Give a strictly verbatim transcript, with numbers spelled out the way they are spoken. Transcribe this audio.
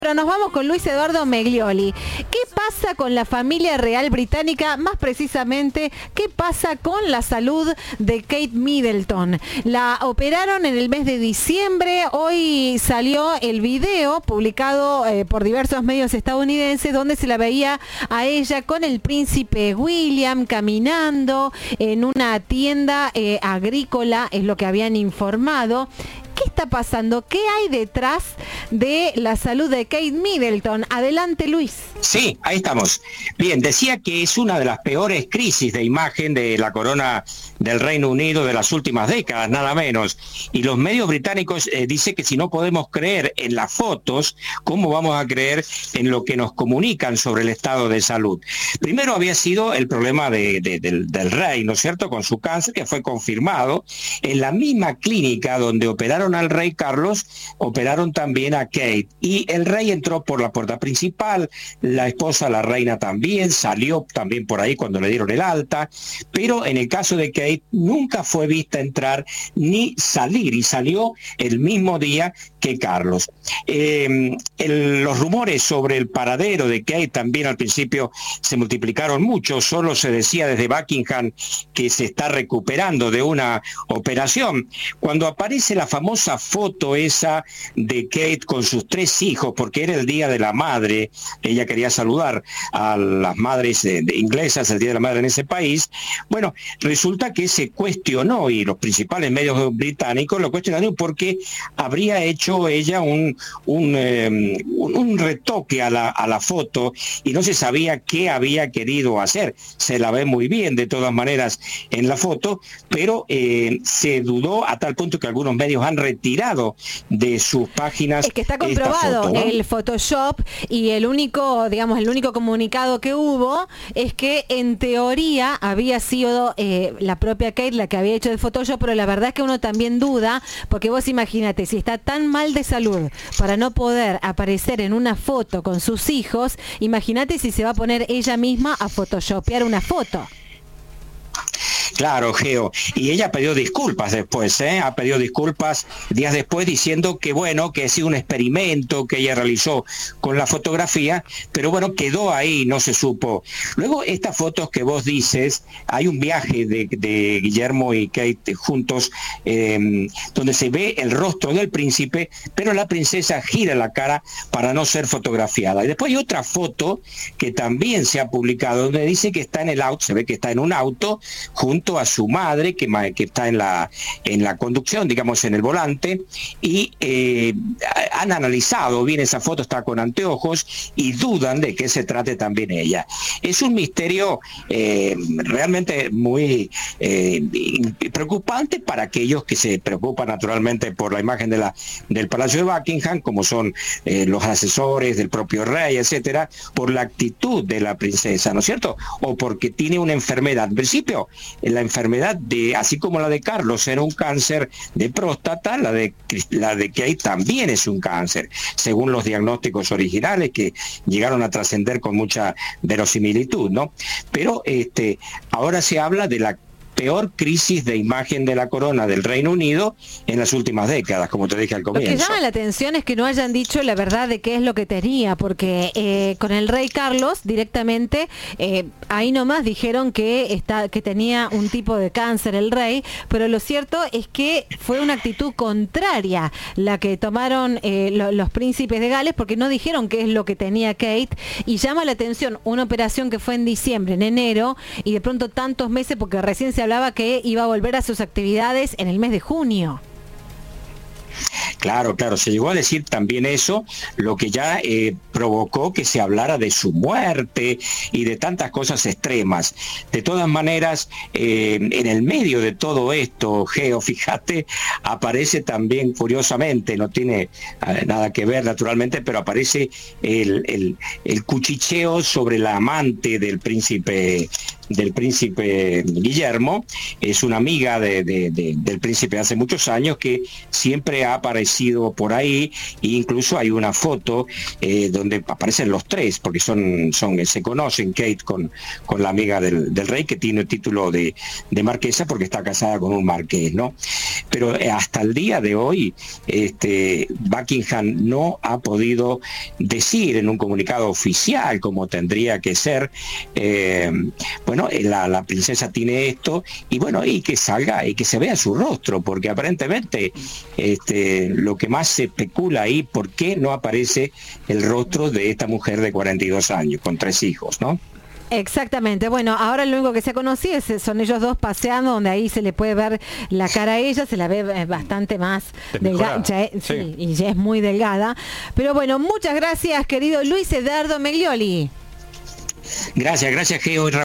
Pero nos vamos con Luis Eduardo Meglioli. ¿Qué pasa con la familia real británica? Más precisamente, ¿qué pasa con la salud de Kate Middleton? La operaron en el mes de diciembre. Hoy salió el video publicado eh, por diversos medios estadounidenses donde se la veía a ella con el príncipe William caminando en una tienda eh, agrícola, es lo que habían informado. ¿Qué está pasando? ¿Qué hay detrás de la salud de Kate Middleton? Adelante, Luis. Sí, ahí estamos. Bien, decía que es una de las peores crisis de imagen de la corona del Reino Unido de las últimas décadas, nada menos. Y los medios británicos eh, dicen que si no podemos creer en las fotos, ¿cómo vamos a creer en lo que nos comunican sobre el estado de salud? Primero había sido el problema de, de, del, del rey, ¿no es cierto?, con su cáncer, que fue confirmado. En la misma clínica donde operaron al rey Carlos, operaron también a Kate. Y el rey entró por la puerta principal, la esposa, la reina también, salió también por ahí cuando le dieron el alta, pero en el caso de Kate nunca fue vista entrar ni salir, y salió el mismo día que Carlos. Eh, el, los rumores sobre el paradero de Kate también al principio se multiplicaron mucho, solo se decía desde Buckingham que se está recuperando de una operación. Cuando aparece la famosa foto esa de Kate con sus tres hijos, porque era el Día de la Madre, ella quería saludar a las madres de, de inglesas, el Día de la Madre en ese país, bueno, resulta que se cuestionó, y los principales medios británicos lo cuestionaron porque habría hecho ella un, un, eh, un, un retoque a la, a la foto y no se sabía qué había querido hacer. Se la ve muy bien de todas maneras en la foto, pero eh, se dudó a tal punto que algunos medios han retirado de sus páginas. Es que está comprobado foto, ¿no? El Photoshop, y el único, digamos, el único comunicado que hubo es que en teoría había sido eh, la propia Kate la que había hecho el Photoshop, pero la verdad es que uno también duda, porque vos imagínate, si está tan mal de salud para no poder aparecer en una foto con sus hijos, imagínate si se va a poner ella misma a photoshopear una foto. Claro, Geo. Y ella pidió disculpas después, ¿eh? Ha pedido disculpas días después diciendo que, bueno, que ha sido un experimento que ella realizó con la fotografía, pero bueno, quedó ahí, no se supo. Luego, estas fotos que vos dices, hay un viaje de, de Guillermo y Kate juntos, eh, donde se ve el rostro del príncipe, pero la princesa gira la cara para no ser fotografiada. Y después hay otra foto que también se ha publicado, donde dice que está en el auto, se ve que está en un auto, junto a su madre que, que está en la, en la conducción, digamos en el volante, y eh, han analizado bien esa foto, está con anteojos, y dudan de que se trate también ella. Es un misterio eh, realmente muy eh, preocupante para aquellos que se preocupan naturalmente por la imagen de la, del Palacio de Buckingham, como son eh, los asesores del propio rey, etcétera, por la actitud de la princesa, ¿no es cierto? O porque tiene una enfermedad. En principio, la enfermedad de, así como la de Carlos era un cáncer de próstata, la de la de Kate también es un cáncer, según los diagnósticos originales que llegaron a trascender con mucha verosimilitud, ¿no? Pero este, ahora se habla de la peor crisis de imagen de la corona del Reino Unido en las últimas décadas, como te dije al comienzo. Lo que llama la atención es que no hayan dicho la verdad de qué es lo que tenía, porque eh, con el rey Carlos directamente eh, ahí nomás dijeron que está, que tenía un tipo de cáncer el rey, pero lo cierto es que fue una actitud contraria la que tomaron eh, lo, los príncipes de Gales, porque no dijeron qué es lo que tenía Kate, y llama la atención una operación que fue en diciembre, en enero, y de pronto tantos meses, porque recién se hablaba que iba a volver a sus actividades en el mes de junio. Claro, claro, se llegó a decir también eso, lo que ya eh, provocó que se hablara de su muerte y de tantas cosas extremas. De todas maneras, eh, en el medio de todo esto, Geo, fíjate, aparece también, curiosamente, no tiene eh, nada que ver naturalmente, pero aparece el, el, el cuchicheo sobre la amante del príncipe del príncipe Guillermo. Es una amiga de, de, de, del príncipe hace muchos años que siempre nombre ha aparecido por ahí, e incluso hay una foto eh, donde aparecen los tres, porque son, son se conocen, Kate con, con la amiga del, del rey, que tiene el título de, de marquesa porque está casada con un marqués, ¿no? Pero eh, hasta el día de hoy, este, Buckingham no ha podido decir en un comunicado oficial, como tendría que ser, eh, bueno, la, la princesa tiene esto, y bueno, y que salga y que se vea su rostro, porque aparentemente este, lo que más se especula ahí, ¿por qué no aparece el rostro de esta mujer de cuarenta y dos años, con tres hijos, ¿no? Exactamente. Bueno, ahora lo único que se ha conocido es, son ellos dos paseando, donde ahí se le puede ver la cara a ella, se la ve bastante más delgada, ya es, sí. Sí, y ya es muy delgada. Pero bueno, muchas gracias, querido Luis Edardo Meglioli. Gracias, gracias, Geo.